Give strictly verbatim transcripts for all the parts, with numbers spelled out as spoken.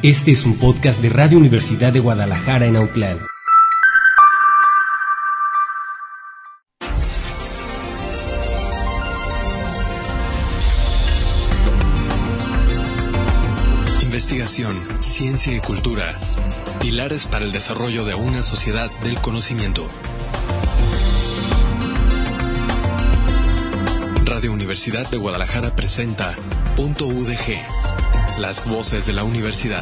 Este es un podcast de Radio Universidad de Guadalajara en Autlán. Investigación, ciencia y cultura. Pilares para el desarrollo de una sociedad del conocimiento. Radio Universidad de Guadalajara presenta Punto U D G, las voces de la universidad.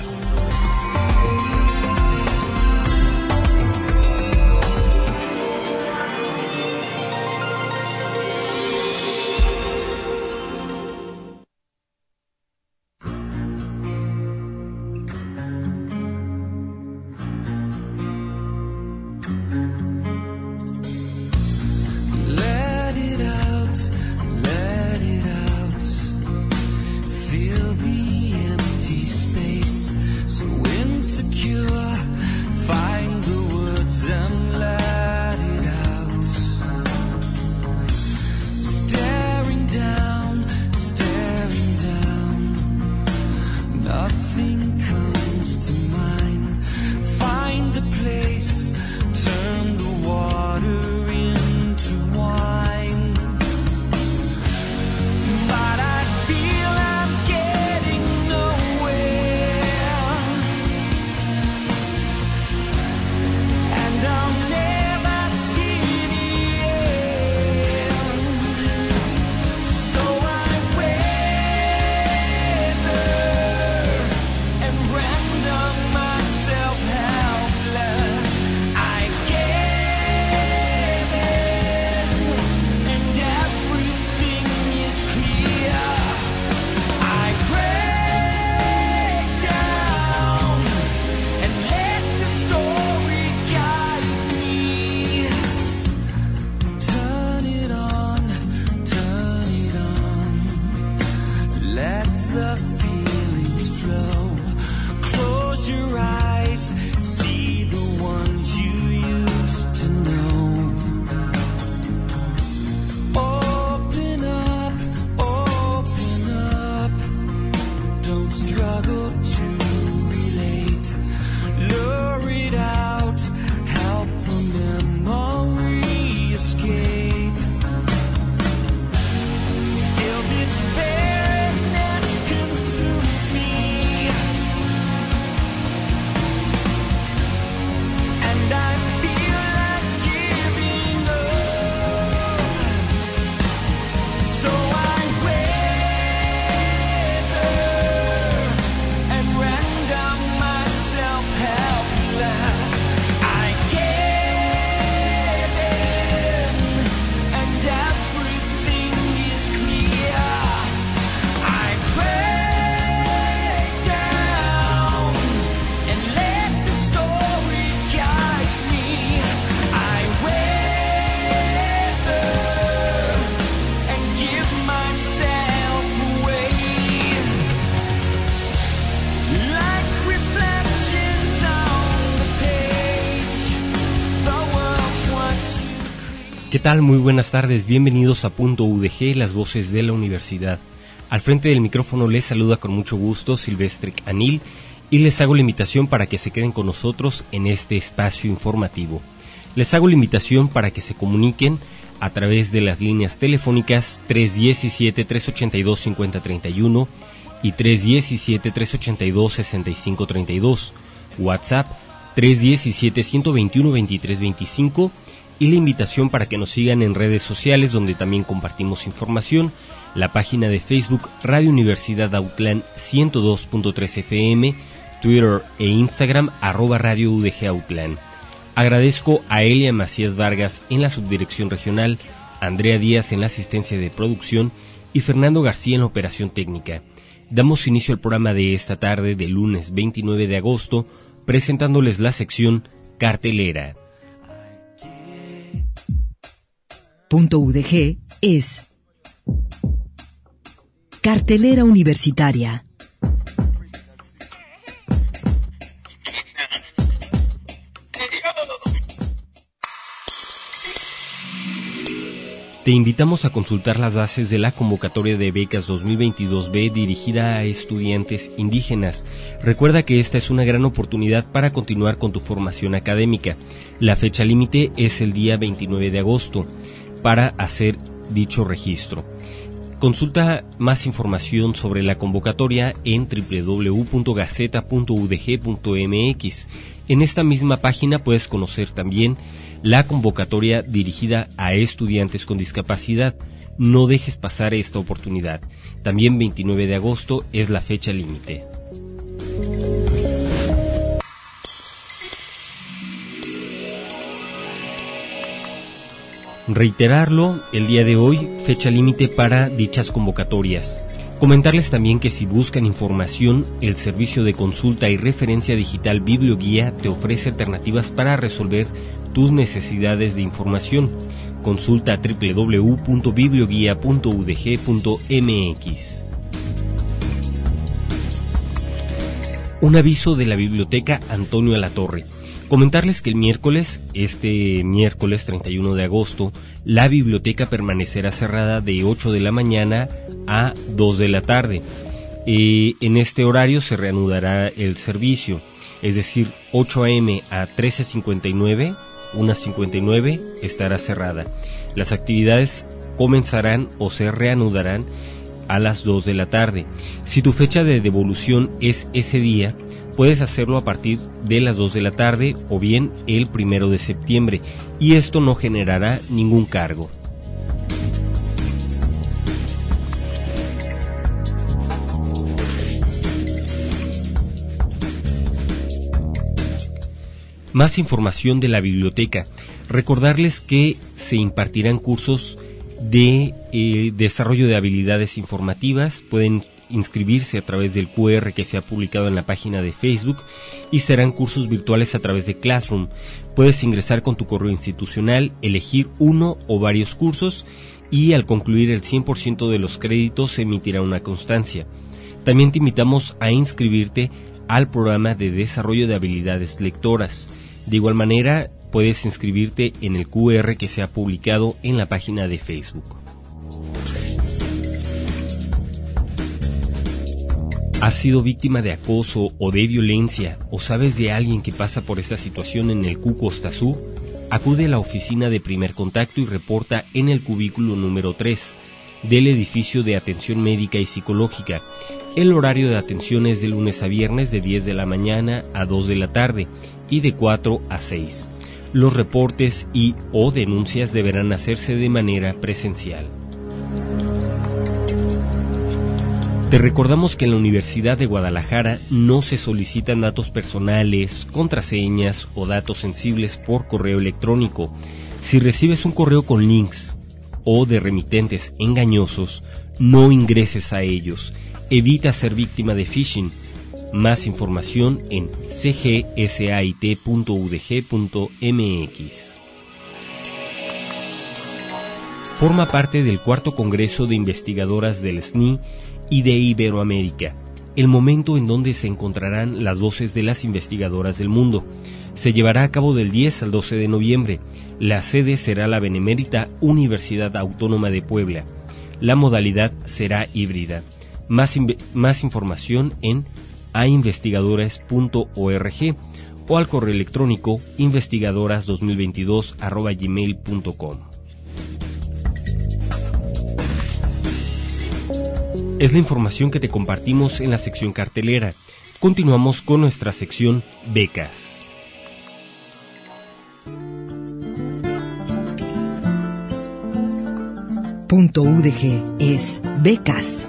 ¿Qué tal? Muy buenas tardes, bienvenidos a Punto U D G, las voces de la universidad. Al frente del micrófono les saluda con mucho gusto Silvestre Anil y les hago la invitación para que se queden con nosotros en este espacio informativo. Les hago la invitación para que se comuniquen a través de las líneas telefónicas tres uno siete, tres ocho dos, cinco cero tres uno y tres uno siete, tres ocho dos, seis cinco tres dos, WhatsApp tres uno siete, uno dos uno, dos tres dos cinco y la invitación para que nos sigan en redes sociales donde también compartimos información, la página de Facebook Radio Universidad Autlán ciento dos punto tres F M, Twitter e Instagram arroba Radio U D G Autlán. Agradezco a Elia Macías Vargas en la subdirección regional, Andrea Díaz en la asistencia de producción y Fernando García en la operación técnica. Damos inicio al programa de esta tarde de lunes veintinueve de agosto presentándoles la sección Cartelera. Punto U D G es Cartelera Universitaria. Te invitamos a consultar las bases de la convocatoria de becas dos mil veintidós B dirigida a estudiantes indígenas. Recuerda que esta es una gran oportunidad para continuar con tu formación académica. La fecha límite es el día veintinueve de agosto para hacer dicho registro. Consulta más información sobre la convocatoria en doble u doble u doble u punto gaceta punto u d g punto m x. En esta misma página puedes conocer también la convocatoria dirigida a estudiantes con discapacidad. No dejes pasar esta oportunidad. También veintinueve de agosto es la fecha límite. Reiterarlo, el día de hoy, fecha límite para dichas convocatorias. Comentarles también que si buscan información, el servicio de consulta y referencia digital Biblioguía te ofrece alternativas para resolver tus necesidades de información. Consulta doble u doble u doble u punto biblioguía punto u d g punto m x. Un aviso de la Biblioteca Antonio Alatorre. Comentarles que el miércoles, este miércoles treinta y uno de agosto, la biblioteca permanecerá cerrada de ocho de la mañana a dos de la tarde. Eh, en este horario se reanudará el servicio, es decir, ocho a eme a trece cincuenta y nueve, una cincuenta y nueve estará cerrada. Las actividades comenzarán o se reanudarán a las dos de la tarde. Si tu fecha de devolución es ese día, puedes hacerlo a partir de las dos de la tarde o bien el primero de septiembre, y esto no generará ningún cargo. Más información de la biblioteca. Recordarles que se impartirán cursos de eh, desarrollo de habilidades informativas. Pueden inscribirse a través del cu erre que se ha publicado en la página de Facebook, y serán cursos virtuales a través de Classroom. Puedes ingresar con tu correo institucional, elegir uno o varios cursos, y al concluir el cien por ciento de los créditos se emitirá una constancia. También te invitamos a inscribirte al programa de desarrollo de habilidades lectoras. De igual manera, puedes inscribirte en el cu erre que se ha publicado en la página de Facebook. ¿Has sido víctima de acoso o de violencia, o sabes de alguien que pasa por esta situación en el Q Costa Sur? Acude a la oficina de primer contacto y reporta en el cubículo número tres del edificio de atención médica y psicológica. El horario de atención es de lunes a viernes de diez de la mañana a dos de la tarde y de cuatro a seis. Los reportes y o denuncias deberán hacerse de manera presencial. Te recordamos que en la Universidad de Guadalajara no se solicitan datos personales, contraseñas o datos sensibles por correo electrónico. Si recibes un correo con links o de remitentes engañosos, no ingreses a ellos. Evita ser víctima de phishing. Más información en c g s a i t punto u d g punto m x. Forma parte del cuarto Congreso de Investigadoras del S N I y de Iberoamérica, el momento en donde se encontrarán las voces de las investigadoras del mundo. Se llevará a cabo del diez al doce de noviembre. La sede será la Benemérita Universidad Autónoma de Puebla. La modalidad será híbrida. Más, más información en a investigadores punto org o al correo electrónico investigadoras dos mil veintidós arroba gmail punto com. Es la información que te compartimos en la sección cartelera. Continuamos con nuestra sección becas. Punto U D G es becas.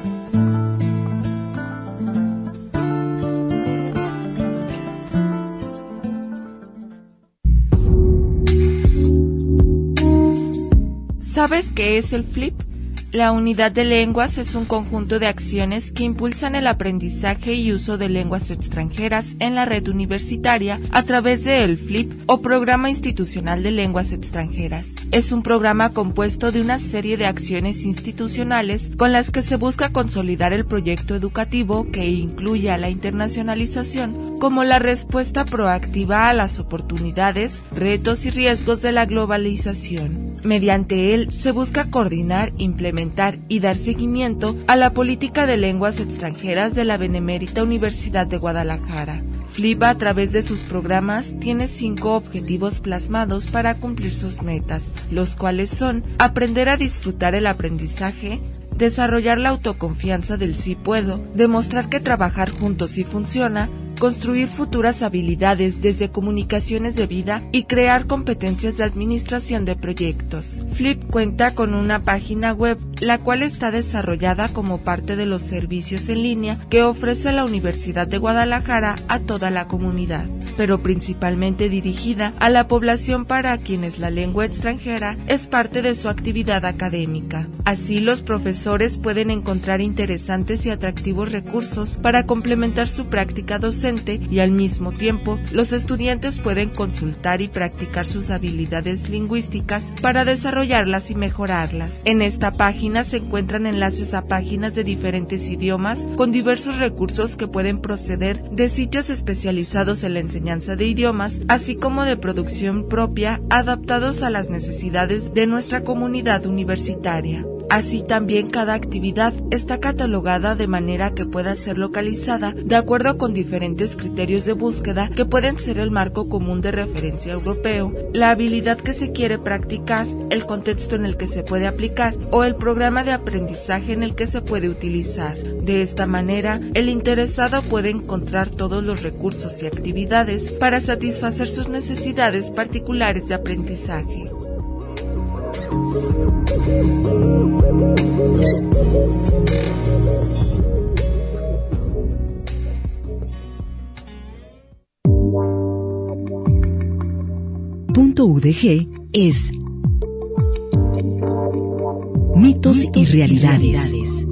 ¿Sabes qué es el FLIP? La unidad de lenguas es un conjunto de acciones que impulsan el aprendizaje y uso de lenguas extranjeras en la red universitaria a través del FLIP o Programa Institucional de Lenguas Extranjeras. Es un programa compuesto de una serie de acciones institucionales con las que se busca consolidar el proyecto educativo que incluye a la internacionalización como la respuesta proactiva a las oportunidades, retos y riesgos de la globalización. Mediante él se busca coordinar, implementar y dar seguimiento a la política de lenguas extranjeras de la Benemérita Universidad de Guadalajara. Flip, a través de sus programas, tiene cinco objetivos plasmados para cumplir sus metas, los cuales son aprender a disfrutar el aprendizaje, desarrollar la autoconfianza del sí puedo, demostrar que trabajar juntos sí funciona, construir futuras habilidades desde comunicaciones de vida y crear competencias de administración de proyectos. Flip cuenta con una página web, la cual está desarrollada como parte de los servicios en línea que ofrece la Universidad de Guadalajara a toda la comunidad, pero principalmente dirigida a la población para quienes la lengua extranjera es parte de su actividad académica. Así, los profesores pueden encontrar interesantes y atractivos recursos para complementar su práctica docente y al mismo tiempo los estudiantes pueden consultar y practicar sus habilidades lingüísticas para desarrollarlas y mejorarlas. En esta página se encuentran enlaces a páginas de diferentes idiomas con diversos recursos que pueden proceder de sitios especializados en la enseñanza de idiomas, así como de producción propia adaptados a las necesidades de nuestra comunidad universitaria. Así también cada actividad está catalogada de manera que pueda ser localizada de acuerdo con diferentes criterios de búsqueda que pueden ser el marco común de referencia europeo, la habilidad que se quiere practicar, el contexto en el que se puede aplicar o el programa de aprendizaje en el que se puede utilizar. De esta manera, el interesado puede encontrar todos los recursos y actividades para satisfacer sus necesidades particulares de aprendizaje. Punto U D G es mitos, mitos y realidades. Y realidades.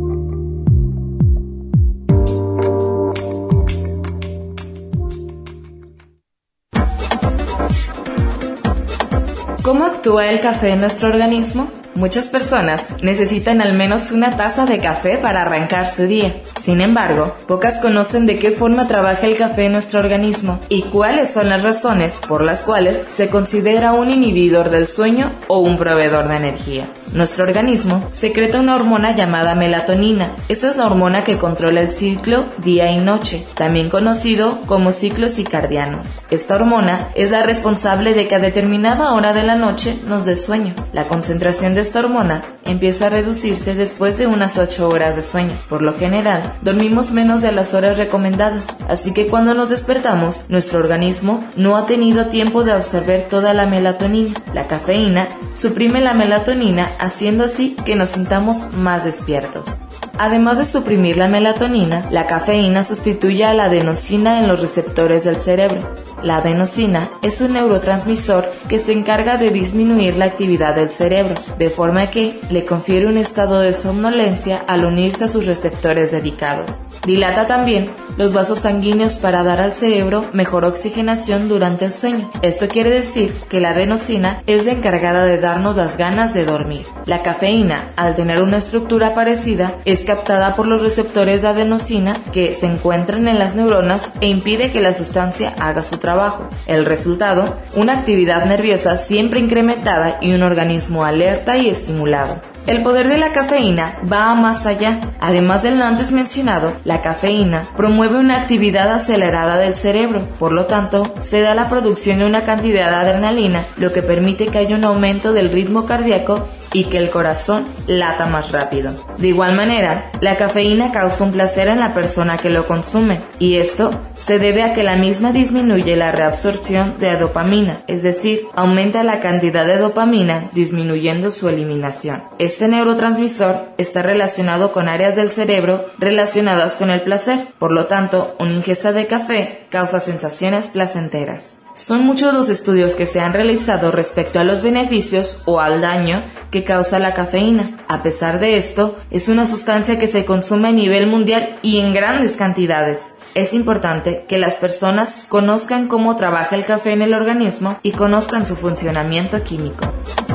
¿Cómo actúa el café en nuestro organismo? Muchas personas necesitan al menos una taza de café para arrancar su día. Sin embargo, pocas conocen de qué forma trabaja el café en nuestro organismo y cuáles son las razones por las cuales se considera un inhibidor del sueño o un proveedor de energía. Nuestro organismo secreta una hormona llamada melatonina. Esta es la hormona que controla el ciclo día y noche, también conocido como ciclo circadiano. Esta hormona es la responsable de que a determinada hora de la noche nos dé sueño. La concentración de esta hormona empieza a reducirse después de unas ocho horas de sueño. Por lo general, dormimos menos de las horas recomendadas, así que cuando nos despertamos, nuestro organismo no ha tenido tiempo de absorber toda la melatonina. La cafeína suprime la melatonina, haciendo así que nos sintamos más despiertos. Además de suprimir la melatonina, la cafeína sustituye a la adenosina en los receptores del cerebro. La adenosina es un neurotransmisor que se encarga de disminuir la actividad del cerebro, de forma que le confiere un estado de somnolencia al unirse a sus receptores dedicados. Dilata también los vasos sanguíneos para dar al cerebro mejor oxigenación durante el sueño. Esto quiere decir que la adenosina es la encargada de darnos las ganas de dormir. La cafeína, al tener una estructura parecida, es captada por los receptores de adenosina que se encuentran en las neuronas e impide que la sustancia haga su trabajo. El resultado, una actividad nerviosa siempre incrementada y un organismo alerta y estimulado. El poder de la cafeína va más allá. Además del antes mencionado, la cafeína promueve una actividad acelerada del cerebro. Por lo tanto, se da la producción de una cantidad de adrenalina, lo que permite que haya un aumento del ritmo cardíaco y que el corazón lata más rápido. De igual manera, la cafeína causa un placer en la persona que lo consume, y esto se debe a que la misma disminuye la reabsorción de dopamina, es decir, aumenta la cantidad de dopamina disminuyendo su eliminación. Este neurotransmisor está relacionado con áreas del cerebro relacionadas con el placer, por lo tanto, una ingesta de café causa sensaciones placenteras. Son muchos los estudios que se han realizado respecto a los beneficios o al daño que causa la cafeína. A pesar de esto, es una sustancia que se consume a nivel mundial y en grandes cantidades. Es importante que las personas conozcan cómo trabaja el café en el organismo y conozcan su funcionamiento químico.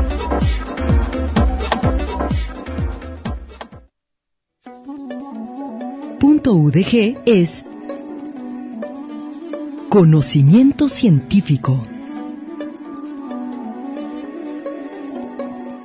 Punto U D G es conocimiento científico.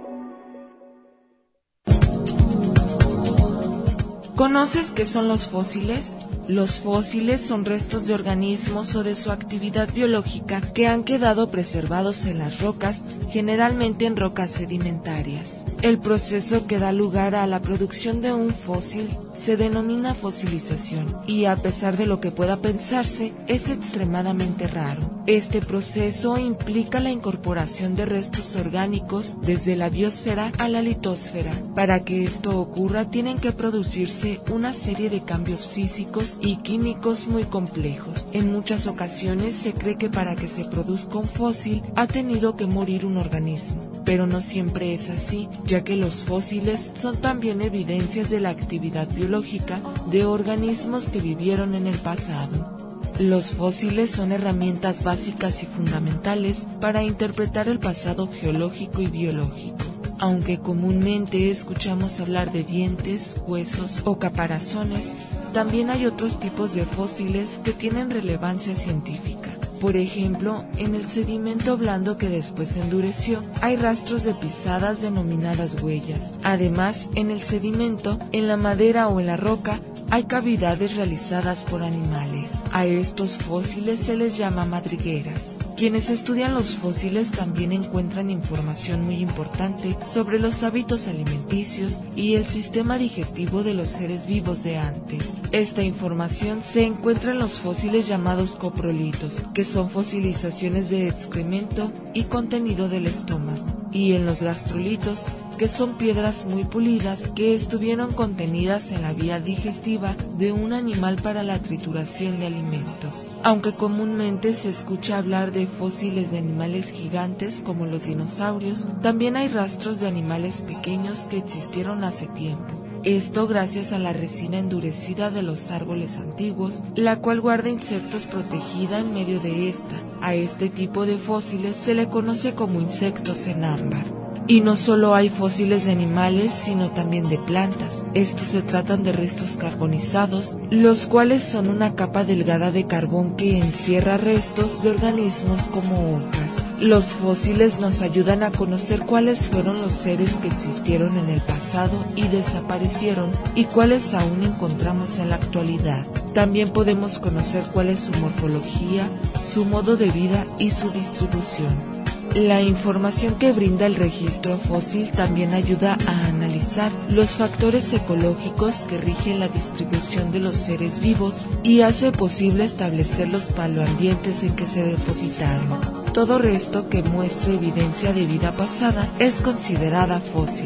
¿Conoces qué son los fósiles? Los fósiles son restos de organismos o de su actividad biológica que han quedado preservados en las rocas, generalmente en rocas sedimentarias. El proceso que da lugar a la producción de un fósil se denomina fosilización y, a pesar de lo que pueda pensarse, es extremadamente raro. Este proceso implica la incorporación de restos orgánicos desde la biosfera a la litosfera. Para que esto ocurra, tienen que producirse una serie de cambios físicos y químicos muy complejos. En muchas ocasiones se cree que para que se produzca un fósil ha tenido que morir un organismo, pero no siempre es así, ya que los fósiles son también evidencias de la actividad biológica de organismos que vivieron en el pasado. Los fósiles son herramientas básicas y fundamentales para interpretar el pasado geológico y biológico. Aunque comúnmente escuchamos hablar de dientes, huesos o caparazones, también hay otros tipos de fósiles que tienen relevancia científica. Por ejemplo, en el sedimento blando que después endureció, hay rastros de pisadas denominadas huellas. Además, en el sedimento, en la madera o en la roca, hay cavidades realizadas por animales. A estos fósiles se les llama madrigueras. Quienes estudian los fósiles también encuentran información muy importante sobre los hábitos alimenticios y el sistema digestivo de los seres vivos de antes. Esta información se encuentra en los fósiles llamados coprolitos, que son fosilizaciones de excremento y contenido del estómago, y en los gastrolitos, que son piedras muy pulidas que estuvieron contenidas en la vía digestiva de un animal para la trituración de alimentos. Aunque comúnmente se escucha hablar de fósiles de animales gigantes como los dinosaurios, también hay rastros de animales pequeños que existieron hace tiempo. Esto gracias a la resina endurecida de los árboles antiguos, la cual guarda insectos protegida en medio de esta. A este tipo de fósiles se le conoce como insectos en ámbar. Y no solo hay fósiles de animales, sino también de plantas. Estos se tratan de restos carbonizados, los cuales son una capa delgada de carbón que encierra restos de organismos como hojas. Los fósiles nos ayudan a conocer cuáles fueron los seres que existieron en el pasado y desaparecieron y cuáles aún encontramos en la actualidad. También podemos conocer cuál es su morfología, su modo de vida y su distribución. La información que brinda el registro fósil también ayuda a analizar los factores ecológicos que rigen la distribución de los seres vivos y hace posible establecer los paleoambientes en que se depositaron. Todo resto que muestre evidencia de vida pasada es considerada fósil.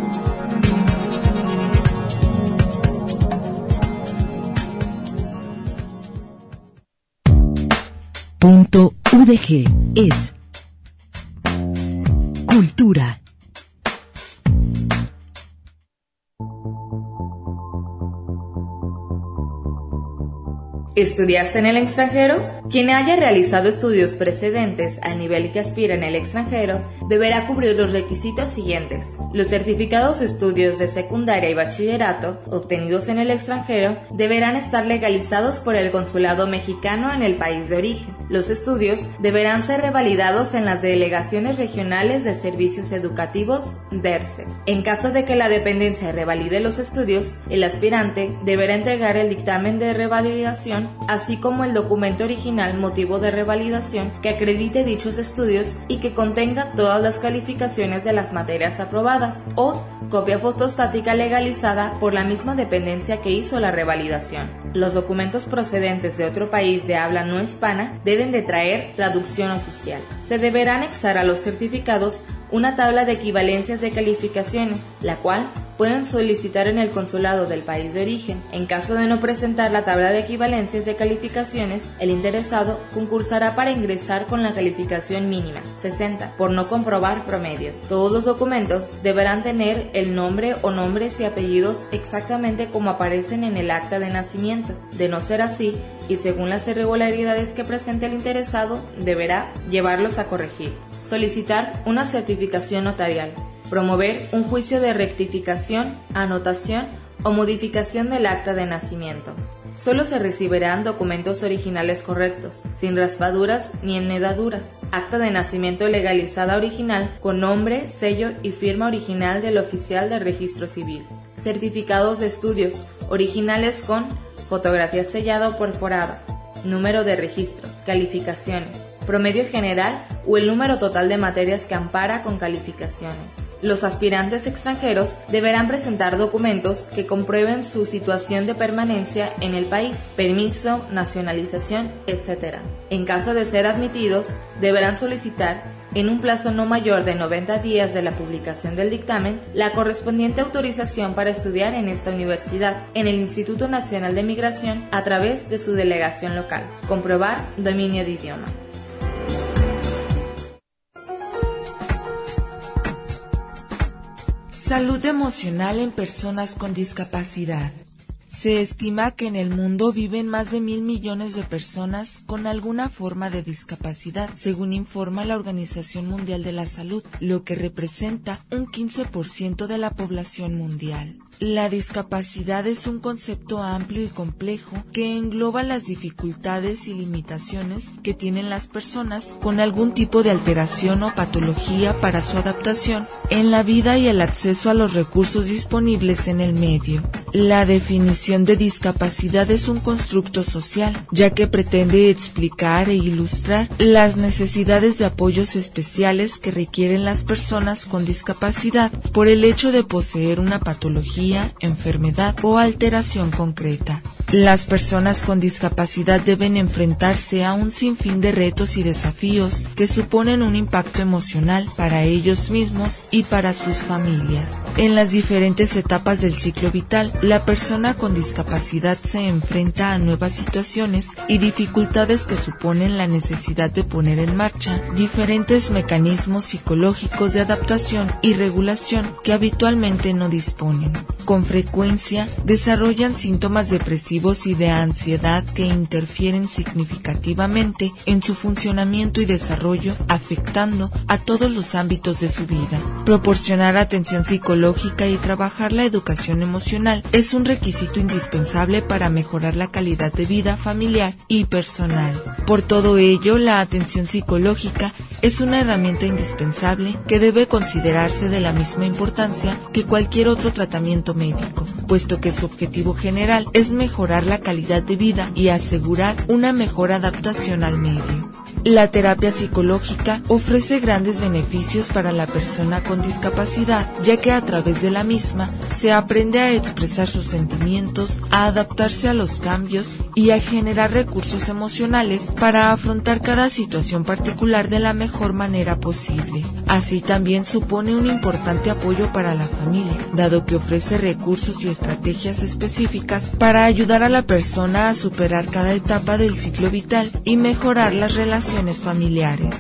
Punto U D G es cultura. ¿Estudiaste en el extranjero? Quien haya realizado estudios precedentes al nivel que aspira en el extranjero deberá cubrir los requisitos siguientes. Los certificados de estudios de secundaria y bachillerato obtenidos en el extranjero deberán estar legalizados por el consulado mexicano en el país de origen. Los estudios deberán ser revalidados en las delegaciones regionales de servicios educativos D E R S E. En caso de que la dependencia revalide los estudios, el aspirante deberá entregar el dictamen de revalidación así como el documento original motivo de revalidación que acredite dichos estudios y que contenga todas las calificaciones de las materias aprobadas o copia fotostática legalizada por la misma dependencia que hizo la revalidación. Los documentos procedentes de otro país de habla no hispana deben de traer traducción oficial. Se deberá anexar a los certificados una tabla de equivalencias de calificaciones, la cual pueden solicitar en el consulado del país de origen. En caso de no presentar la tabla de equivalencias de calificaciones, el interesado concursará para ingresar con la calificación mínima, sesenta, por no comprobar promedio. Todos los documentos deberán tener el nombre o nombres y apellidos exactamente como aparecen en el acta de nacimiento. De no ser así, y según las irregularidades que presente el interesado, deberá llevarlos a corregir. Solicitar una certificación notarial. Promover un juicio de rectificación, anotación o modificación del acta de nacimiento. Solo se recibirán documentos originales correctos, sin raspaduras ni enhedaduras. Acta de nacimiento legalizada original con nombre, sello y firma original del oficial de registro civil. certificados de estudios, originales con fotografía sellada o perforada, número de registro, calificaciones, promedio general o el número total de materias que ampara con calificaciones. Los aspirantes extranjeros deberán presentar documentos que comprueben su situación de permanencia en el país, permiso, nacionalización, etcétera. En caso de ser admitidos, deberán solicitar, en un plazo no mayor de noventa días de la publicación del dictamen, la correspondiente autorización para estudiar en esta universidad, en el Instituto Nacional de Migración, a través de su delegación local. Comprobar dominio de idioma. Salud emocional en personas con discapacidad. Se estima que en el mundo viven más de mil millones de personas con alguna forma de discapacidad, según informa la Organización Mundial de la Salud, lo que representa un quince por ciento de la población mundial. La discapacidad es un concepto amplio y complejo que engloba las dificultades y limitaciones que tienen las personas con algún tipo de alteración o patología para su adaptación en la vida y el acceso a los recursos disponibles en el medio. La definición de discapacidad es un constructo social, ya que pretende explicar e ilustrar las necesidades de apoyos especiales que requieren las personas con discapacidad por el hecho de poseer una patología, enfermedad o alteración concreta. Las personas con discapacidad deben enfrentarse a un sinfín de retos y desafíos que suponen un impacto emocional para ellos mismos y para sus familias. En las diferentes etapas del ciclo vital, la persona con discapacidad se enfrenta a nuevas situaciones y dificultades que suponen la necesidad de poner en marcha diferentes mecanismos psicológicos de adaptación y regulación que habitualmente no disponen. Con frecuencia, desarrollan síntomas depresivos y de ansiedad que interfieren significativamente en su funcionamiento y desarrollo, afectando a todos los ámbitos de su vida. Proporcionar atención psicológica y trabajar la educación emocional es un requisito indispensable para mejorar la calidad de vida familiar y personal. Por todo ello, la atención psicológica es una herramienta indispensable que debe considerarse de la misma importancia que cualquier otro tratamiento médico, puesto que su objetivo general es mejorar la calidad de vida y asegurar una mejor adaptación al medio. La terapia psicológica ofrece grandes beneficios para la persona con discapacidad, ya que a través de la misma se aprende a expresar sus sentimientos, a adaptarse a los cambios y a generar recursos emocionales para afrontar cada situación particular de la mejor manera posible. Así también supone un importante apoyo para la familia, dado que ofrece recursos y estrategias específicas para ayudar a la persona a superar cada etapa del ciclo vital y mejorar las relaciones familiares.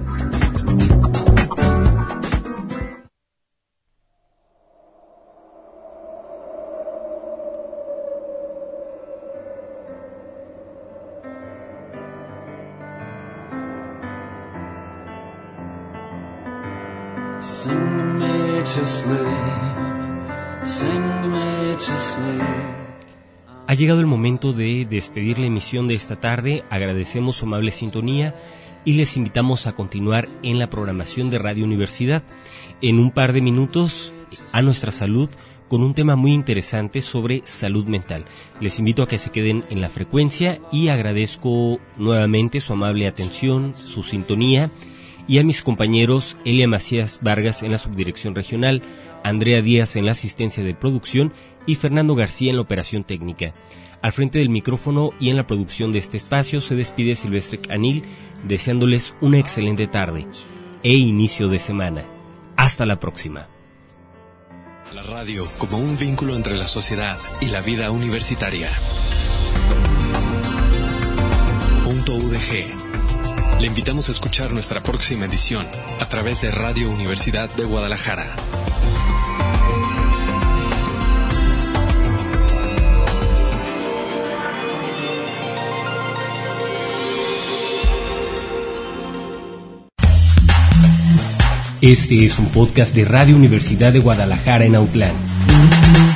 Sing me to sleep, sing me to sleep. Ha llegado el momento de despedir la emisión de esta tarde. Agradecemos su amable sintonía y les invitamos a continuar en la programación de Radio Universidad. En un par de minutos, a nuestra salud, con un tema muy interesante sobre salud mental. Les invito a que se queden en la frecuencia y agradezco nuevamente su amable atención, su sintonía, y a mis compañeros Elia Macías Vargas en la subdirección regional, Andrea Díaz en la asistencia de producción y Fernando García en la operación técnica. Al frente del micrófono y en la producción de este espacio se despide Silvestre Anil, deseándoles una excelente tarde e inicio de semana. Hasta la próxima. La radio como un vínculo entre la sociedad y la vida universitaria. Punto U D G. Le invitamos a escuchar nuestra próxima edición a través de Radio Universidad de Guadalajara. Este es un podcast de Radio Universidad de Guadalajara en Autlán.